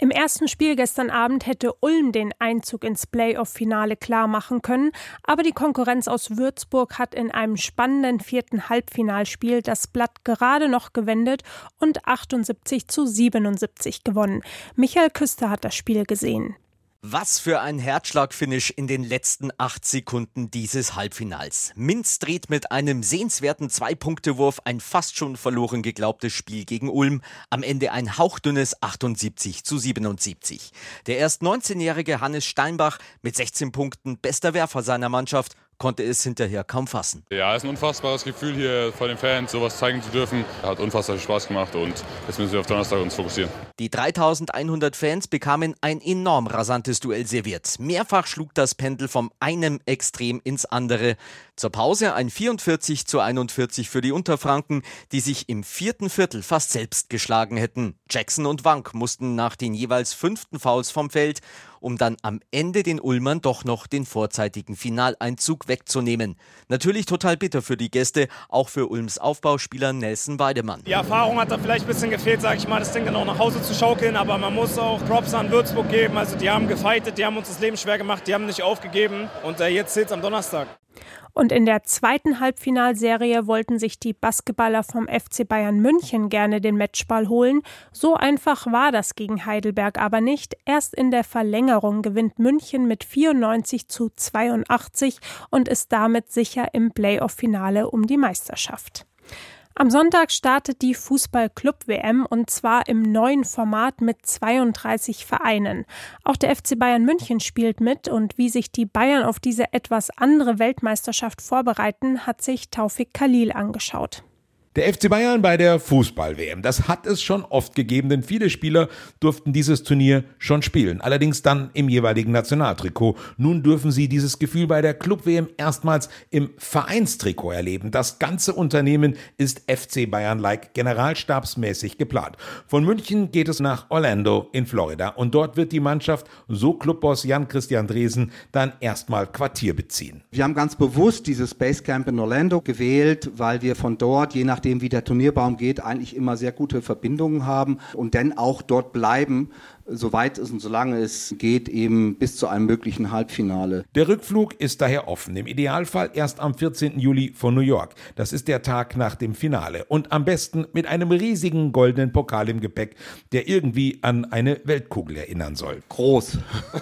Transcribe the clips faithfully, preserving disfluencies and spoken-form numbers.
Im ersten Spiel gestern Abend hätte Ulm den Einzug ins Playoff-Finale klar machen können, aber die Konkurrenz aus Würzburg hat in einem spannenden vierten Halbfinalspiel das Blatt gerade noch gewendet und achtundsiebzig zu siebenundsiebzig gewonnen. Michael Küster hat das Spiel gesehen. Was für ein Herzschlagfinish in den letzten acht Sekunden dieses Halbfinals. Minz dreht mit einem sehenswerten Zwei-Punkte-Wurf ein fast schon verloren geglaubtes Spiel gegen Ulm. Am Ende ein hauchdünnes achtundsiebzig zu siebenundsiebzig. Der erst neunzehnjährige Hannes Steinbach mit sechzehn Punkten, bester Werfer seiner Mannschaft, konnte es hinterher kaum fassen. Ja, es ist ein unfassbares Gefühl, hier vor den Fans sowas zeigen zu dürfen. Hat unfassbar viel Spaß gemacht und jetzt müssen wir auf Donnerstag uns fokussieren. Die dreitausendeinhundert Fans bekamen ein enorm rasantes Duell serviert. Mehrfach schlug das Pendel vom einem Extrem ins andere. Zur Pause ein vierundvierzig zu einundvierzig für die Unterfranken, die sich im vierten Viertel fast selbst geschlagen hätten. Jackson und Wank mussten nach den jeweils fünften Fouls vom Feld, um dann am Ende den Ulmern doch noch den vorzeitigen Finaleinzug wegzunehmen. Natürlich total bitter für die Gäste, auch für Ulms Aufbauspieler Nelson Weidemann. Die Erfahrung hat da vielleicht ein bisschen gefehlt, sage ich mal, das Ding dann auch nach Hause zu schaukeln, aber man muss auch Props an Würzburg geben. Also die haben gefightet, die haben uns das Leben schwer gemacht, die haben nicht aufgegeben und äh, jetzt zählt's am Donnerstag. Und in der zweiten Halbfinalserie wollten sich die Basketballer vom F C Bayern München gerne den Matchball holen. So einfach war das gegen Heidelberg aber nicht. Erst in der Verlängerung gewinnt München mit vierundneunzig zu zweiundachtzig und ist damit sicher im Playoff-Finale um die Meisterschaft. Am Sonntag startet die Fußball-Club-W M und zwar im neuen Format mit zweiunddreißig Vereinen. Auch der F C Bayern München spielt mit und wie sich die Bayern auf diese etwas andere Weltmeisterschaft vorbereiten, hat sich Taufik Khalil angeschaut. Der F C Bayern bei der Fußball-W M, das hat es schon oft gegeben, denn viele Spieler durften dieses Turnier schon spielen, allerdings dann im jeweiligen Nationaltrikot. Nun dürfen sie dieses Gefühl bei der Club-W M erstmals im Vereinstrikot erleben. Das ganze Unternehmen ist F C Bayern-like generalstabsmäßig geplant. Von München geht es nach Orlando in Florida und dort wird die Mannschaft, so Clubboss Jan-Christian Dresen, dann erstmal Quartier beziehen. Wir haben ganz bewusst dieses Basecamp in Orlando gewählt, weil wir von dort, je nach nachdem wie der Turnierbaum geht, eigentlich immer sehr gute Verbindungen haben und dann auch dort bleiben, soweit es und solange es geht, eben bis zu einem möglichen Halbfinale. Der Rückflug ist daher offen, im Idealfall erst am vierzehnten Juli von New York. Das ist der Tag nach dem Finale und am besten mit einem riesigen goldenen Pokal im Gepäck, der irgendwie an eine Weltkugel erinnern soll. Groß.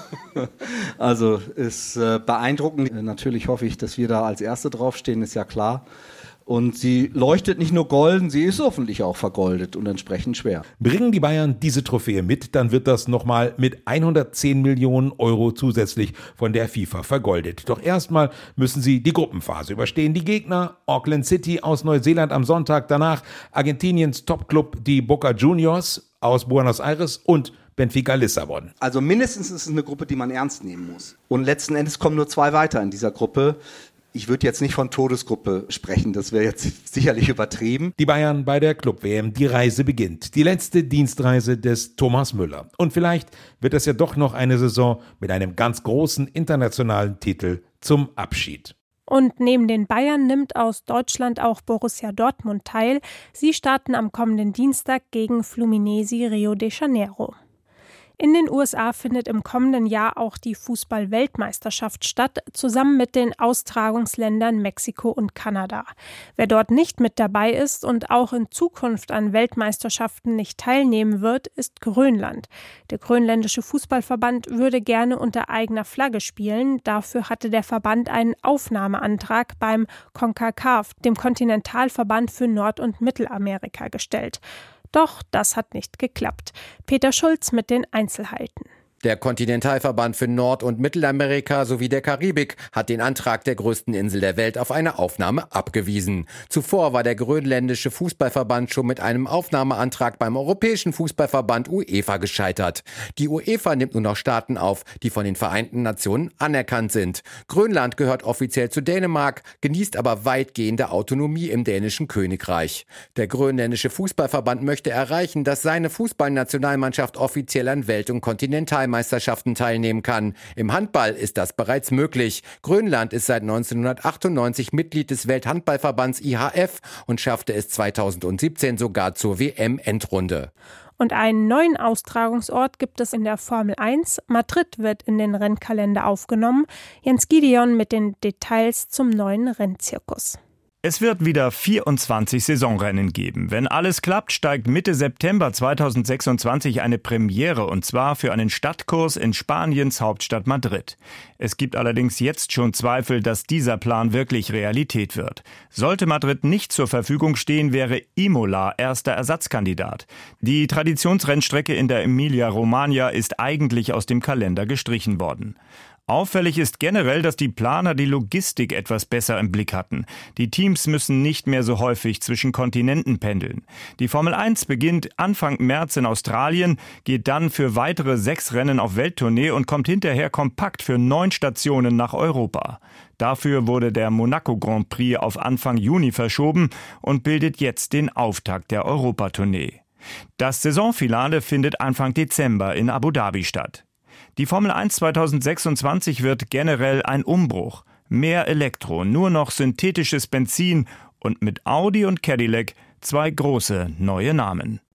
Also ist äh, beeindruckend. Natürlich hoffe ich, dass wir da als Erste draufstehen, ist ja klar. Und sie leuchtet nicht nur golden, sie ist hoffentlich auch vergoldet und entsprechend schwer. Bringen die Bayern diese Trophäe mit, dann wird das nochmal mit hundertzehn Millionen Euro zusätzlich von der FIFA vergoldet. Doch erstmal müssen sie die Gruppenphase überstehen. Die Gegner Auckland City aus Neuseeland am Sonntag, danach Argentiniens Topclub, die Boca Juniors aus Buenos Aires und Benfica Lissabon. Also mindestens ist es eine Gruppe, die man ernst nehmen muss. Und letzten Endes kommen nur zwei weiter in dieser Gruppe. Ich würde jetzt nicht von Todesgruppe sprechen, das wäre jetzt sicherlich übertrieben. Die Bayern bei der Club-W M, die Reise beginnt. Die letzte Dienstreise des Thomas Müller. Und vielleicht wird es ja doch noch eine Saison mit einem ganz großen internationalen Titel zum Abschied. Und neben den Bayern nimmt aus Deutschland auch Borussia Dortmund teil. Sie starten am kommenden Dienstag gegen Fluminense Rio de Janeiro. In den U S A findet im kommenden Jahr auch die Fußball-Weltmeisterschaft statt, zusammen mit den Austragungsländern Mexiko und Kanada. Wer dort nicht mit dabei ist und auch in Zukunft an Weltmeisterschaften nicht teilnehmen wird, ist Grönland. Der grönländische Fußballverband würde gerne unter eigener Flagge spielen. Dafür hatte der Verband einen Aufnahmeantrag beim CONCACAF, dem Kontinentalverband für Nord- und Mittelamerika, gestellt. Doch das hat nicht geklappt. Peter Schulz mit den Einzelheiten. Der Kontinentalverband für Nord- und Mittelamerika sowie der Karibik hat den Antrag der größten Insel der Welt auf eine Aufnahme abgewiesen. Zuvor war der grönländische Fußballverband schon mit einem Aufnahmeantrag beim Europäischen Fußballverband UEFA gescheitert. Die UEFA nimmt nun noch Staaten auf, die von den Vereinten Nationen anerkannt sind. Grönland gehört offiziell zu Dänemark, genießt aber weitgehende Autonomie im dänischen Königreich. Der grönländische Fußballverband möchte erreichen, dass seine Fußballnationalmannschaft offiziell an Welt- und Kontinentalmeisterschaften teilnehmen kann. Im Handball ist das bereits möglich. Grönland ist seit neunzehnhundertachtundneunzig Mitglied des Welthandballverbands I H F und schaffte es zweitausendsiebzehn sogar zur W M-Endrunde. Und einen neuen Austragungsort gibt es in der Formel eins. Madrid wird in den Rennkalender aufgenommen. Jens Gideon mit den Details zum neuen Rennzirkus. Es wird wieder vierundzwanzig Saisonrennen geben. Wenn alles klappt, steigt Mitte September zweitausendsechsundzwanzig eine Premiere, und zwar für einen Stadtkurs in Spaniens Hauptstadt Madrid. Es gibt allerdings jetzt schon Zweifel, dass dieser Plan wirklich Realität wird. Sollte Madrid nicht zur Verfügung stehen, wäre Imola erster Ersatzkandidat. Die Traditionsrennstrecke in der Emilia-Romagna ist eigentlich aus dem Kalender gestrichen worden. Auffällig ist generell, dass die Planer die Logistik etwas besser im Blick hatten. Die Teams müssen nicht mehr so häufig zwischen Kontinenten pendeln. Die Formel eins beginnt Anfang März in Australien, geht dann für weitere sechs Rennen auf Welttournee und kommt hinterher kompakt für neun Stationen nach Europa. Dafür wurde der Monaco Grand Prix auf Anfang Juni verschoben und bildet jetzt den Auftakt der Europatournee. Das Saisonfinale findet Anfang Dezember in Abu Dhabi statt. Die Formel eins zweitausendsechsundzwanzig wird generell ein Umbruch. Mehr Elektro, nur noch synthetisches Benzin und mit Audi und Cadillac zwei große neue Namen.